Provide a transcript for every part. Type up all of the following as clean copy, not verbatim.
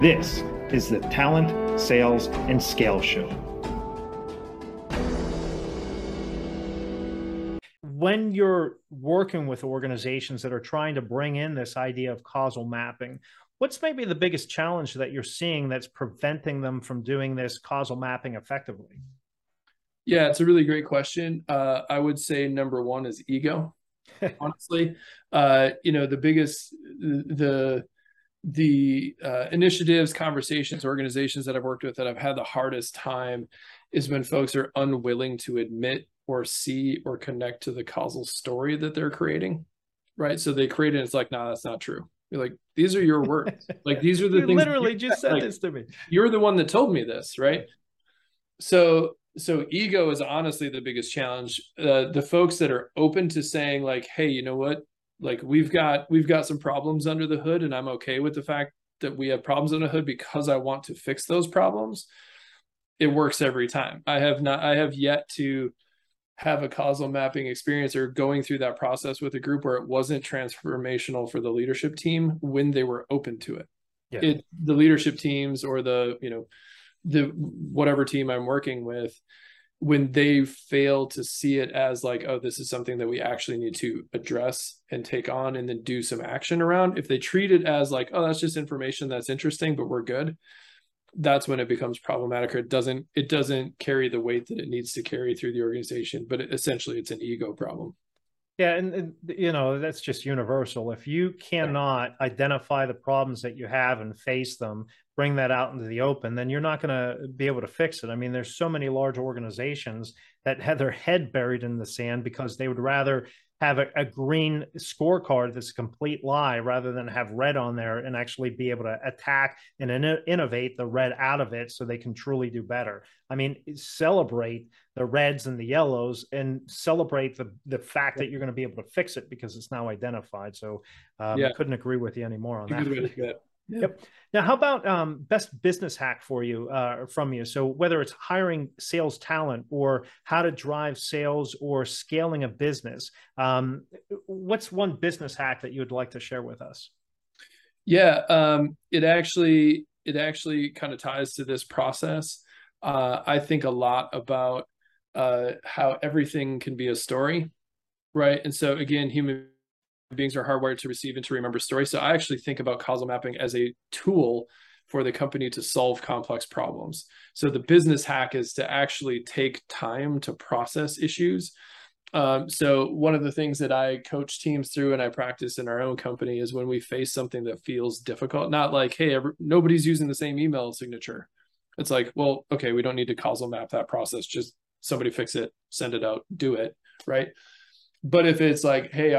This is the Talent, Sales, and Scale Show. When you're working with organizations that are trying to bring in this idea of causal mapping, what's maybe the biggest challenge that you're seeing that's preventing them from doing this causal mapping effectively? Yeah, it's a really great question. I would say number one is ego, honestly. The initiatives, conversations, organizations that I've worked with that I've had the hardest time is when folks are unwilling to admit or see or connect to the causal story that they're creating, right? So they create it and it's like, nah, that's not true. You're like, these are your words. Like, these are the You things literally just said like, this to me. you're the one that told me this, right? So ego is honestly the biggest challenge. The folks that are open to saying like, hey, you know what? Like we've got some problems under the hood, and I'm okay with the fact that we have problems under the hood because I want to fix those problems. It works every time. I have yet to have a causal mapping experience or going through that process with a group where it wasn't transformational for the leadership team when they were open to it. Yeah. The leadership teams or the whatever team I'm working with, when they fail to see it as like, oh, this is something that we actually need to address and take on and then do some action around. If they treat it as like, oh, that's just information that's interesting, but we're good, that's when it becomes problematic, or it doesn't carry the weight that it needs to carry through the organization. But essentially it's an ego problem. Yeah, and that's just universal. If you cannot identify the problems that you have and face them, bring that out into the open, then you're not going to be able to fix it. I mean, there's so many large organizations that have their head buried in the sand because they would rather have a green scorecard that's a complete lie rather than have red on there and actually be able to attack and innovate the red out of it so they can truly do better. I mean, celebrate the reds and the yellows and celebrate the fact that you're going to be able to fix it because it's now identified. So Yeah, couldn't agree with you anymore on a good way to that. do it. Yeah. Yep. Now, how about best business hack for you from you? So whether it's hiring sales talent or how to drive sales or scaling a business, what's one business hack that you would like to share with us? Yeah, it actually kind of ties to this process. I think a lot about how everything can be a story, right? And so again, human beings are hardwired to receive and to remember stories. So I actually think about causal mapping as a tool for the company to solve complex problems. So the business hack is to actually take time to process issues. So one of the things that I coach teams through and I practice in our own company is when we face something that feels difficult, not like, hey, nobody's using the same email signature. It's like, well, okay, we don't need to causal map that process. Just somebody fix it, send it out, do it, right? But if it's like, hey,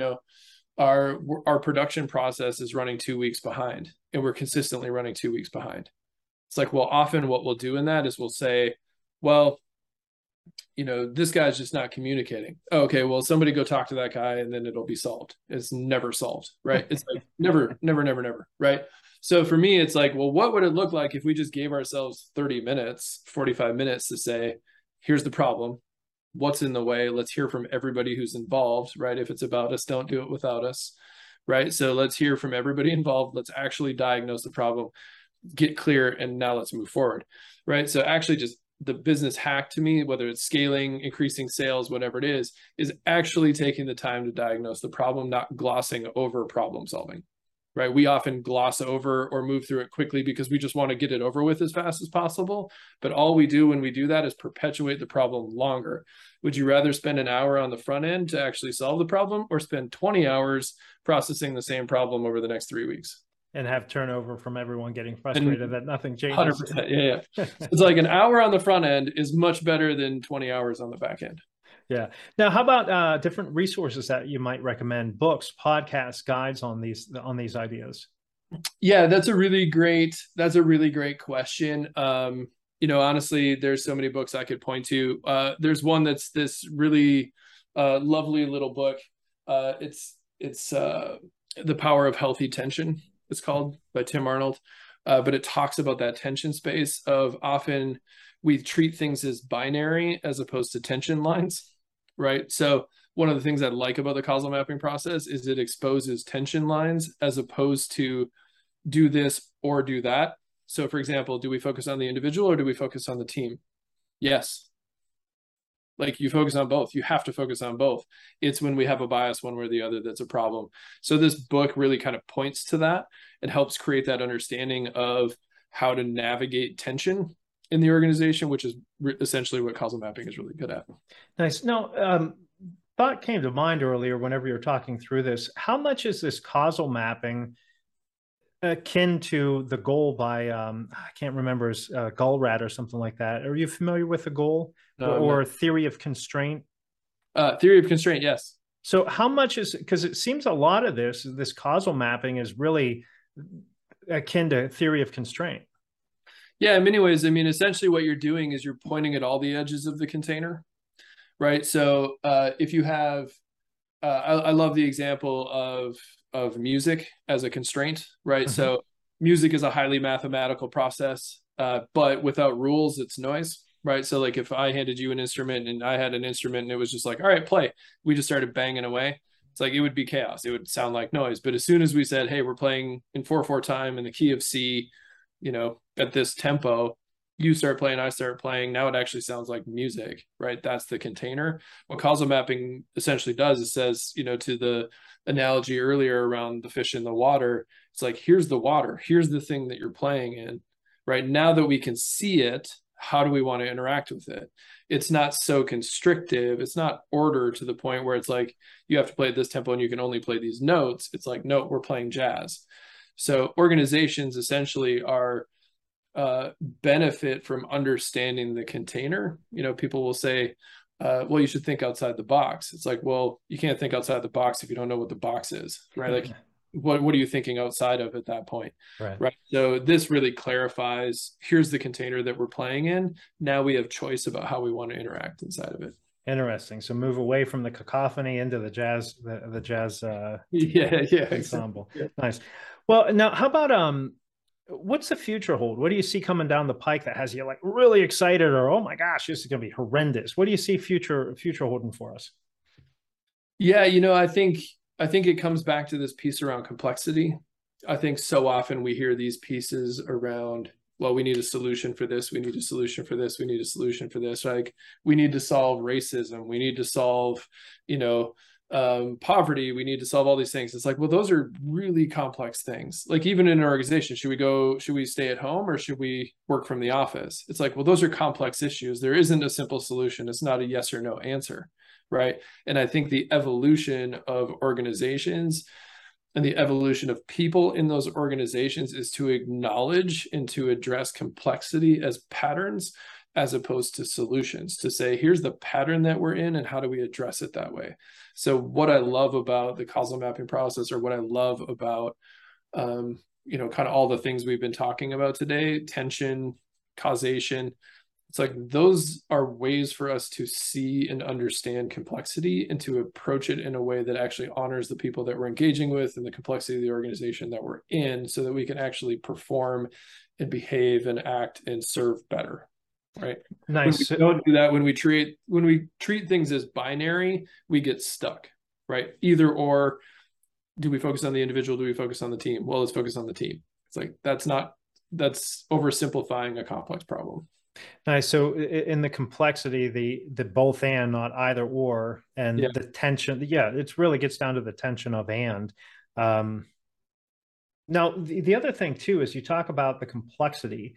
our production process is running 2 weeks behind and we're consistently running 2 weeks behind. It's like, well, often what we'll do in that is we'll say, well, this guy's just not communicating. Oh, okay, well, somebody go talk to that guy and then it'll be solved. It's never solved, right? It's like never, never, never, never, right? So for me, it's like, well, what would it look like if we just gave ourselves 30 minutes, 45 minutes to say, here's the problem, what's in the way, let's hear from everybody who's involved, right? If it's about us, don't do it without us, right? So let's hear from everybody involved, let's actually diagnose the problem, get clear, and now let's move forward, right? So actually just the business hack to me, whether it's scaling, increasing sales, whatever it is actually taking the time to diagnose the problem, not glossing over problem solving, right? We often gloss over or move through it quickly because we just want to get it over with as fast as possible. But all we do when we do that is perpetuate the problem longer. Would you rather spend an hour on the front end to actually solve the problem or spend 20 hours processing the same problem over the next 3 weeks? And have turnover from everyone getting frustrated that nothing changes. 100%. Yeah. So it's like an hour on the front end is much better than 20 hours on the back end. Yeah. Now, how about different resources that you might recommend? Books, podcasts, guides on these ideas. Yeah, that's a really great question. Honestly, there's so many books I could point to. There's one that's this really lovely little book. It's The Power of Healthy Tension. It's called, by Tim Arnold. But it talks about that tension space of often we treat things as binary as opposed to tension lines, right? So one of the things I like about the causal mapping process is it exposes tension lines as opposed to do this or do that. So for example, do we focus on the individual or do we focus on the team? Yes. Like you focus on both. You have to focus on both. It's when we have a bias one way or the other that's a problem. So this book really kind of points to that. It helps create that understanding of how to navigate tension in the organization, which is essentially what causal mapping is really good at. Nice. Now, thought came to mind earlier whenever you're talking through this. How much is this causal mapping akin to the goal by I can't remember, Gallrat or something like that? Are you familiar with the goal or theory of constraint? Theory of constraint, yes. So how much is, because it seems a lot of this causal mapping is really akin to theory of constraint. Yeah, in many ways. I mean, essentially what you're doing is you're pointing at all the edges of the container, right? So if you have, I love the example of music as a constraint, right? Mm-hmm. So music is a highly mathematical process, but without rules, it's noise, right? So like if I handed you an instrument and I had an instrument and it was just like, all right, play, we just started banging away. It's like, it would be chaos. It would sound like noise. But as soon as we said, hey, we're playing in 4/4 time in the key of C, you know, at this tempo, you start playing, I start playing. Now it actually sounds like music, right? That's the container. What causal mapping essentially does is says, you know, to the analogy earlier around the fish in the water, it's like, here's the water, here's the thing that you're playing in, right? Now that we can see it, how do we want to interact with it? It's not so constrictive. It's not order to the point where it's like, you have to play at this tempo and you can only play these notes. It's like, no, we're playing jazz. So organizations essentially are benefit from understanding the container. You know, people will say, well, you should think outside the box. It's like, well, you can't think outside the box if you don't know what the box is, right? Like, what are you thinking outside of at that point? Right. So this really clarifies, here's the container that we're playing in. Now we have choice about how we want to interact inside of it. Interesting. So move away from the cacophony into the jazz, the jazz ensemble. Yeah. Nice. Well, now how about what's the future hold? What do you see coming down the pike that has you like really excited, or oh my gosh, this is going to be horrendous? What do you see future holding for us? Yeah, you know, I think it comes back to this piece around complexity. I think so often we hear these pieces around, well, we need a solution for this, we need a solution for this, we need a solution for this. Like, we need to solve racism, we need to solve, you know, poverty, we need to solve all these things. It's like, well, those are really complex things. Like, even in an organization, should we stay at home or should we work from the office? It's like, well, those are complex issues. There isn't a simple solution. It's not a yes or no answer, right? And I think the evolution of organizations and the evolution of people in those organizations is to acknowledge and to address complexity as patterns as opposed to solutions, to say, here's the pattern that we're in and how do we address it that way. So what I love about the causal mapping process, or what I love about, you know, kind of all the things we've been talking about today, tension, causation, it's like those are ways for us to see and understand complexity and to approach it in a way that actually honors the people that we're engaging with and the complexity of the organization that we're in, so that we can actually perform and behave and act and serve better. Right. Nice. When we don't do that, when we treat things as binary, we get stuck, right? Either or. Do we focus on the individual? Do we focus on the team? Well, let's focus on the team. It's like, that's oversimplifying a complex problem. Nice. So in the complexity, the both and, not either or, and the tension, it really gets down to the tension of and. Now, the other thing too is you talk about the complexity.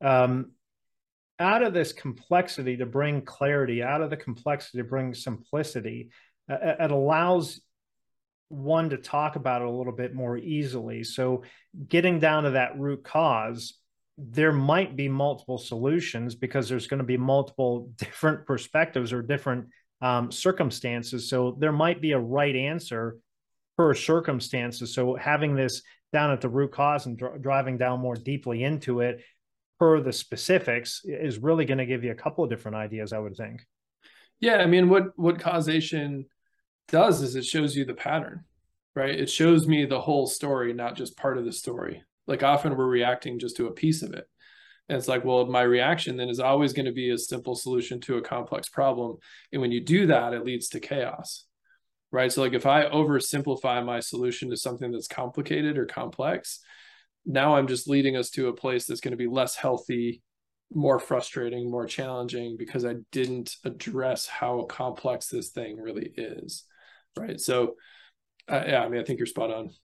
Out of this complexity to bring clarity, out of the complexity to bring simplicity, it allows one to talk about it a little bit more easily. So getting down to that root cause, there might be multiple solutions because there's going to be multiple different perspectives or different circumstances. So there might be a right answer per circumstances. So having this down at the root cause and driving down more deeply into it per the specifics is really going to give you a couple of different ideas, I would think. Yeah, I mean, what causation does is it shows you the pattern, right? It shows me the whole story, not just part of the story. Like, often we're reacting just to a piece of it. And it's like, well, my reaction then is always going to be a simple solution to a complex problem. And when you do that, it leads to chaos, right? So like, if I oversimplify my solution to something that's complicated or complex, now I'm just leading us to a place that's going to be less healthy, more frustrating, more challenging, because I didn't address how complex this thing really is. Right. So, yeah, I mean, I think you're spot on.